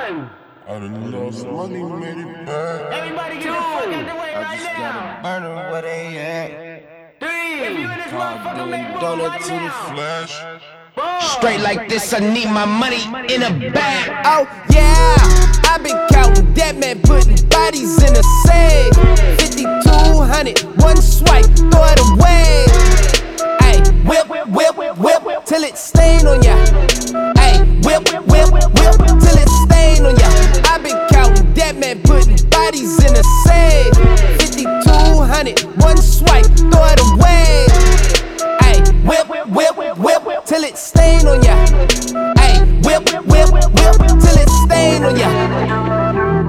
One. I done lost money, made it back. Everybody get the fuck out the way I right just now. gotta burn them where they at. Three. If you in this motherfucker, make move Donut right to the now. flash. Straight like this, I need my money in a bag. Oh yeah, I been counting dead man, putting bodies in a safe. 5200, one swipe, throw it away. Ayy, whip, whip, whip, till it stain on ya. Ayy, whip, whip, whip, till it stain on ya. I been counting dead man, putting bodies in a safe. 5200, one swipe, throw it away. Ayy, whip, whip, whip, till it stain on ya. Ayy, whip, whip, whip, till it stain on ya.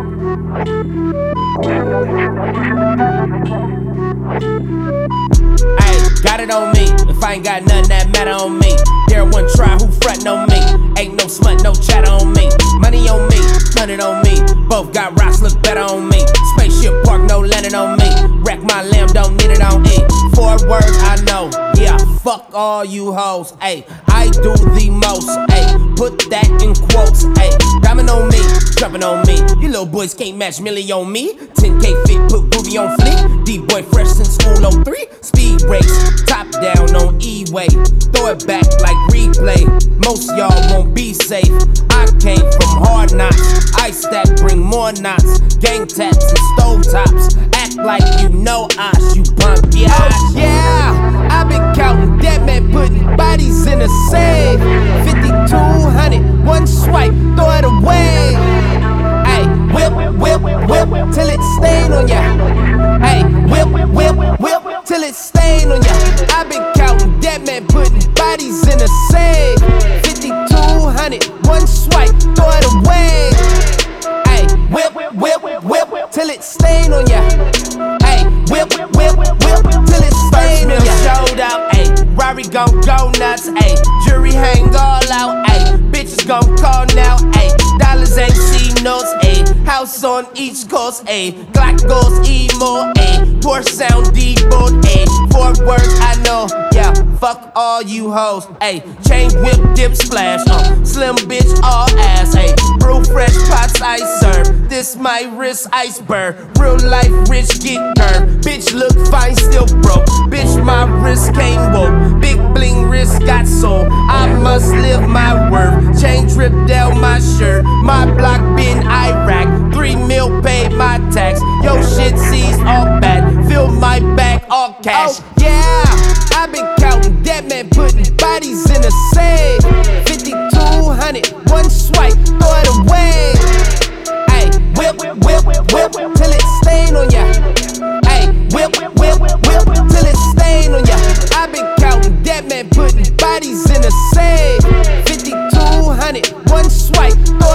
Ayy, got it on me. If I ain't got nothing that matter on me. There one try who frontin' on me. Ain't no smut, no chatter on me. Money on me, 100 on me. Both got rocks, look better on me. Spaceship park, no landing on me. Wreck my lamb, don't need it on E. 4 words I know, yeah, fuck all you hoes. Ayy, I do the most, ayy, put that in quotes, ayy. Diamond on me, jumping on me. You little boys can't match Millie on me. 10K fit, put booby on fleek. D-boy fresh since school 03. Speed race, top down on E-way. Throw it back like replay. Most y'all won't be safe. I came from hard knocks. Ice stack bring more knots. Gang tats and stove tops. Act like you know us, you punk, yeah. Oh, yeah, I been counting dead men, putting bodies in a safe. 5200, one swipe, throw it away. Ayy, whip, whip, whip, till it stain on ya. Ayy, whip, whip, whip, till it stain on ya. I been counting dead men, putting bodies in a safe. 5200, one swipe, throw it away. Ayy, whip, whip, whip, till it stain on ya. Ayy, whip, whip, whip, till it stain on ya. Showed up, ayy, Rari gon' go nuts, ayy. Jury hang all out, ayy. Bitches gon' call now, ayy. Dollars ain't see notes, ayy. House on East Coast, ayy. Glock goes emo, ayy. Porsche sound deboed, ayy. 4 words I know, yeah. Fuck all you hoes, ayy. Chain whip, dip, splash, slim bitch, all ass, ayy. Brew fresh pots I serve. This my wrist iceberg. Real life rich get curved. Bitch look fine, still broke. Bitch my wrist came woke. Big bling wrist got soul. I must live my worth. Chain drip down my shirt. My block been Iraq. 3 mil paid my tax. Yo shit seized all bad. Fill my bag all cash. Oh yeah, I been counting dead men, putting bodies in a safe. 5200, one swipe, throw it away. Ayy, whip, whip, whip, till it stain on ya. Ayy, whip, whip, whip, till it stain on ya. I been counting dead men, putting bodies in a safe. 5200, one swipe, throw